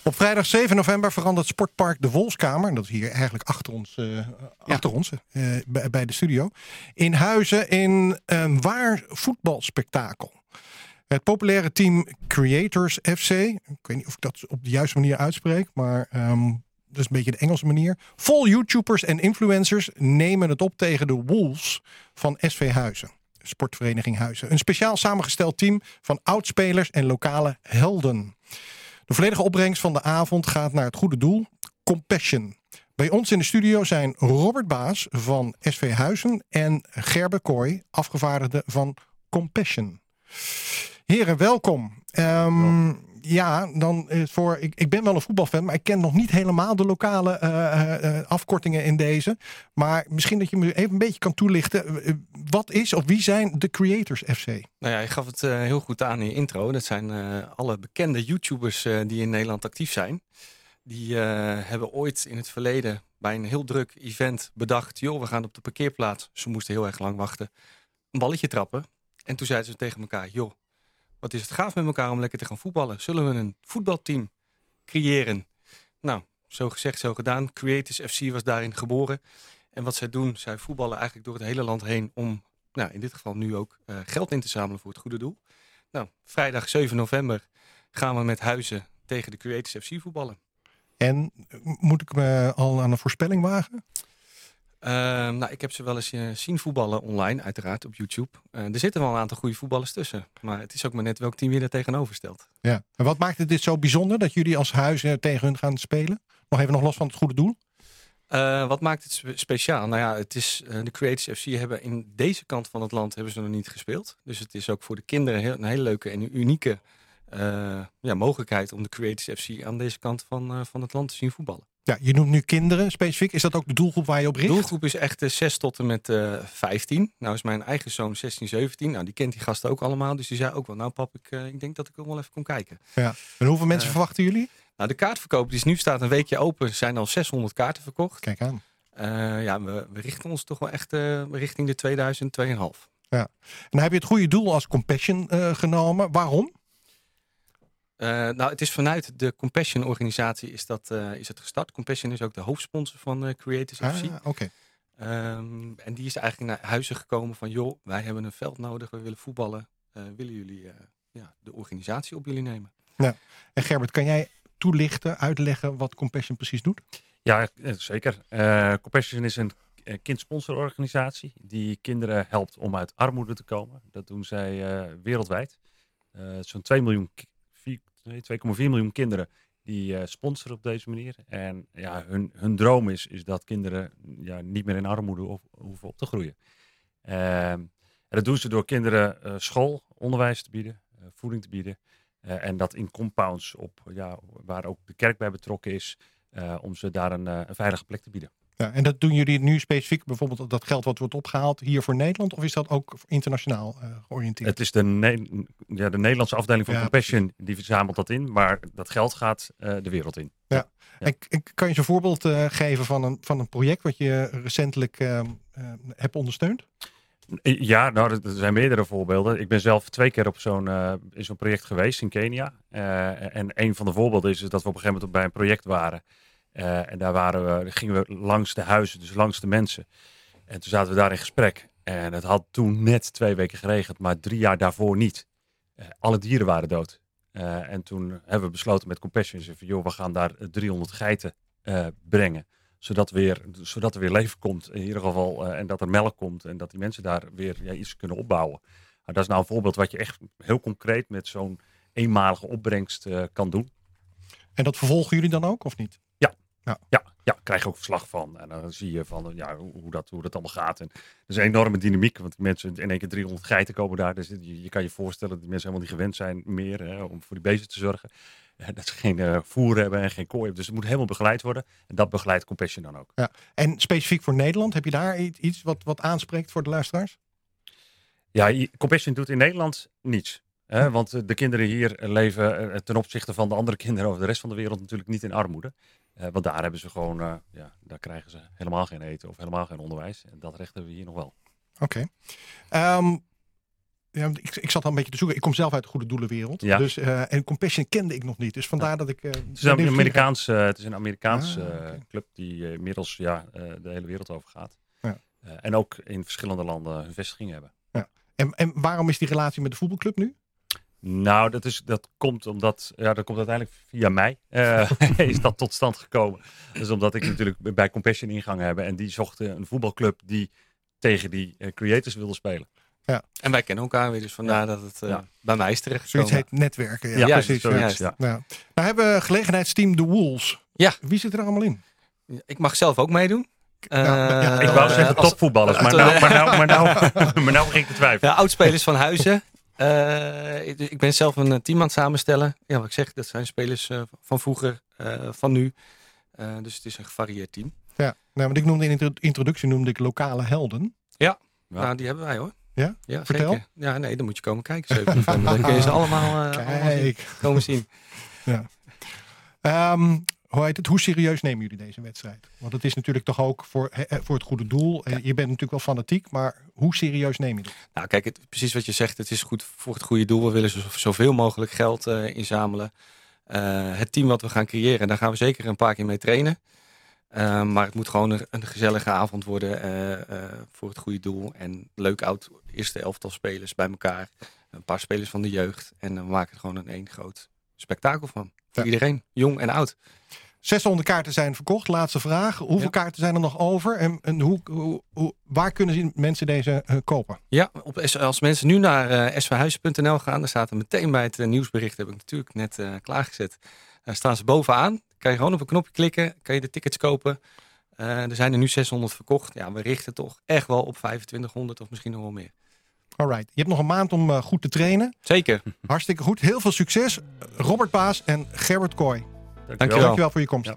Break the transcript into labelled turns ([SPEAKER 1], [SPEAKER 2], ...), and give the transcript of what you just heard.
[SPEAKER 1] Op vrijdag 7 november verandert Sportpark de Wolfskamer. Dat is hier eigenlijk achter ons bij de studio. In Huizen in een waar voetbalspektakel. Het populaire team Creators FC. Ik weet niet of ik dat op de juiste manier uitspreek. Maar dat is een beetje de Engelse manier. Vol YouTubers en influencers nemen het op tegen de Wolves van SV Huizen. Sportvereniging Huizen. Een speciaal samengesteld team van oudspelers en lokale helden. De volledige opbrengst van de avond gaat naar het goede doel. Compassion. Bij ons in de studio zijn Robert Baas van SV Huizen en Gerbe Kooi, afgevaardigde van Compassion. Heren, welkom. Ik ben wel een voetbalfan, maar ik ken nog niet helemaal de lokale afkortingen in deze. Maar misschien dat je me even een beetje kan toelichten. Wat is of wie zijn de Creators FC?
[SPEAKER 2] Nou ja, je gaf het heel goed aan in je intro. Dat zijn alle bekende YouTubers die in Nederland actief zijn. Die hebben ooit in het verleden bij een heel druk event bedacht, joh, we gaan op de parkeerplaats. Ze moesten heel erg lang wachten. Een balletje trappen. En toen zeiden ze tegen elkaar, joh, wat is het gaaf met elkaar om lekker te gaan voetballen. Zullen we een voetbalteam creëren? Nou, zo gezegd, zo gedaan. Creators FC was daarin geboren. En wat zij doen, zij voetballen eigenlijk door het hele land heen om, nou, in dit geval nu ook geld in te zamelen voor het goede doel. Nou, vrijdag 7 november gaan we met Huizen tegen de Creators FC voetballen.
[SPEAKER 1] En moet ik me al aan een voorspelling wagen?
[SPEAKER 2] Ik heb ze wel eens zien voetballen online, uiteraard op YouTube. Er zitten wel een aantal goede voetballers tussen. Maar het is ook maar net welk team je er tegenover stelt.
[SPEAKER 1] Ja. En wat maakt het dit zo bijzonder dat jullie als Huizen tegen hun gaan spelen? Nog los van het goede doel?
[SPEAKER 2] Wat maakt het speciaal? Nou ja, het is de Creators FC hebben in deze kant van het land hebben ze nog niet gespeeld. Dus het is ook voor de kinderen een hele leuke en unieke mogelijkheid om de Creators FC aan deze kant van het land te zien voetballen.
[SPEAKER 1] Ja, je noemt nu kinderen specifiek. Is dat ook de doelgroep waar je op richt?
[SPEAKER 2] De doelgroep is echt 6 tot en met 15. Nou is mijn eigen zoon 16, 17. Nou, die kent die gasten ook allemaal. Dus die zei ook wel, nou pap, ik denk dat ik ook wel even kon kijken.
[SPEAKER 1] Ja. En hoeveel mensen verwachten jullie?
[SPEAKER 2] Nou, de kaartverkoop die nu staat een weekje open. Zijn al 600 kaarten verkocht.
[SPEAKER 1] Kijk aan.
[SPEAKER 2] We richten ons toch wel echt richting de 2000, 2,5.
[SPEAKER 1] Ja. En dan heb je het goede doel als Compassion genomen. Waarom?
[SPEAKER 2] Het is vanuit de Compassion organisatie is het gestart. Compassion is ook de hoofdsponsor van Creators FC.
[SPEAKER 1] Okay.
[SPEAKER 2] En die is eigenlijk naar Huizen gekomen van, joh, wij hebben een veld nodig, we willen voetballen. Willen jullie de organisatie op jullie nemen?
[SPEAKER 1] Ja. En Gerbert, kan jij toelichten, uitleggen wat Compassion precies doet?
[SPEAKER 3] Ja, zeker. Compassion is een kindsponsororganisatie die kinderen helpt om uit armoede te komen. Dat doen zij wereldwijd. Zo'n 2,4 miljoen kinderen die sponsoren op deze manier. En ja, hun droom is dat kinderen niet meer in armoede hoeven op te groeien. En dat doen ze door kinderen schoolonderwijs te bieden, voeding te bieden. En dat in compounds waar ook de kerk bij betrokken is, om ze daar een veilige plek te bieden.
[SPEAKER 1] Ja, en dat doen jullie nu specifiek, bijvoorbeeld dat geld wat wordt opgehaald hier voor Nederland, of is dat ook internationaal georiënteerd?
[SPEAKER 3] Het is de Nederlandse afdeling van Compassion, die verzamelt dat in, maar dat geld gaat de wereld in.
[SPEAKER 1] Ja. En kan je eens een voorbeeld geven van een project wat je recentelijk hebt ondersteund?
[SPEAKER 3] Ja, nou, er zijn meerdere voorbeelden. Ik ben zelf 2 keer op in zo'n project geweest in Kenia. En een van de voorbeelden is dat we op een gegeven moment bij een project waren. En daar gingen we langs de huizen, dus langs de mensen. En toen zaten we daar in gesprek. En het had toen net 2 weken geregend, maar 3 jaar daarvoor niet. Alle dieren waren dood. En toen hebben we besloten met Compassion, we gaan daar 300 geiten brengen. Zodat er weer leven komt in ieder geval. En dat er melk komt en dat die mensen daar weer iets kunnen opbouwen. Nou, dat is nou een voorbeeld wat je echt heel concreet met zo'n eenmalige opbrengst kan doen.
[SPEAKER 1] En dat vervolgen jullie dan ook of niet?
[SPEAKER 3] Ja, krijg je ook verslag van. En dan zie je van hoe dat allemaal gaat. En er is een enorme dynamiek, want die mensen in één keer 300 geiten komen daar. Dus je kan je voorstellen dat die mensen helemaal niet gewend zijn meer om voor die beesten te zorgen. Dat ze geen voer hebben en geen kooi hebben. Dus het moet helemaal begeleid worden. En dat begeleidt Compassion dan ook. Ja.
[SPEAKER 1] En specifiek voor Nederland, heb je daar iets wat aanspreekt voor de luisteraars?
[SPEAKER 3] Ja, Compassion doet in Nederland niets. Want de kinderen hier leven ten opzichte van de andere kinderen over de rest van de wereld natuurlijk niet in armoede. Want daar hebben ze gewoon, daar krijgen ze helemaal geen eten of helemaal geen onderwijs. En dat recht hebben we hier nog wel.
[SPEAKER 1] Oké. Ja, ik zat al een beetje te zoeken. Ik kom zelf uit de goede doelenwereld.
[SPEAKER 3] Ja.
[SPEAKER 1] Dus, en Compassion kende ik nog niet. Dus vandaar dat ik...
[SPEAKER 3] Het is een Amerikaans club die inmiddels de hele wereld over gaat.
[SPEAKER 1] Ja.
[SPEAKER 3] En ook in verschillende landen hun vestiging hebben.
[SPEAKER 1] Ja. En waarom is die relatie met de voetbalclub nu?
[SPEAKER 3] Nou, dat komt omdat... Ja, dat komt uiteindelijk via mij. Is dat tot stand gekomen. Dus omdat ik natuurlijk bij Compassion ingang heb. En die zochten een voetbalclub die tegen die creators wilde spelen.
[SPEAKER 2] Ja. En wij kennen elkaar weer, dus vandaar dat het bij mij is terechtgekomen.
[SPEAKER 1] Zoiets heet netwerken. Ja,
[SPEAKER 3] ja
[SPEAKER 1] precies.
[SPEAKER 3] Zoiets, ja.
[SPEAKER 1] Nou hebben we gelegenheidsteam The Wolves.
[SPEAKER 2] Ja.
[SPEAKER 1] Wie zit er allemaal in?
[SPEAKER 2] Ik mag zelf ook meedoen.
[SPEAKER 3] Ik wou zeggen topvoetballers, maar nou begin ik te twijfelen.
[SPEAKER 2] Ja, oudspelers van Huizen. Ik ben zelf een team aan het samenstellen. Ja, wat ik zeg, dat zijn spelers van vroeger, van nu. Dus het is een gevarieerd team.
[SPEAKER 1] Ja, want ik noemde in de introductie lokale helden.
[SPEAKER 2] Ja. Nou, die hebben wij hoor.
[SPEAKER 1] Ja? Vertel.
[SPEAKER 2] Zeker. Ja, nee, dan moet je komen kijken. 7 november. Dan kun je ze allemaal komen zien.
[SPEAKER 1] Ja. Hoe heet het? Hoe serieus nemen jullie deze wedstrijd? Want het is natuurlijk toch ook voor het goede doel. Je bent natuurlijk wel fanatiek, maar hoe serieus neem je het?
[SPEAKER 2] Nou, kijk, precies wat je zegt. Het is goed voor het goede doel. We willen zoveel mogelijk geld inzamelen. Het team wat we gaan creëren, daar gaan we zeker een paar keer mee trainen. Maar het moet gewoon een gezellige avond worden voor het goede doel. En leuk oud eerste elftal spelers bij elkaar. Een paar spelers van de jeugd. En we maken er gewoon een één groot spektakel van. Voor iedereen, jong en oud. 600
[SPEAKER 1] kaarten zijn verkocht. Laatste vraag. Hoeveel kaarten zijn er nog over? En waar kunnen mensen deze kopen?
[SPEAKER 2] Ja, als mensen nu naar svhuizen.nl gaan, dan staat er meteen bij het nieuwsbericht, heb ik natuurlijk net klaargezet. Daar staan ze bovenaan. Kan je gewoon op een knopje klikken, kan je de tickets kopen. Er zijn er nu 600 verkocht. Ja, we richten toch echt wel op 2500 of misschien nog wel meer.
[SPEAKER 1] Alright. Je hebt nog een maand om goed te trainen.
[SPEAKER 2] Zeker.
[SPEAKER 1] Hartstikke goed. Heel veel succes. Robert Baas en Gerrit Kooi.
[SPEAKER 2] Dankjewel
[SPEAKER 1] Voor je komst. Ja.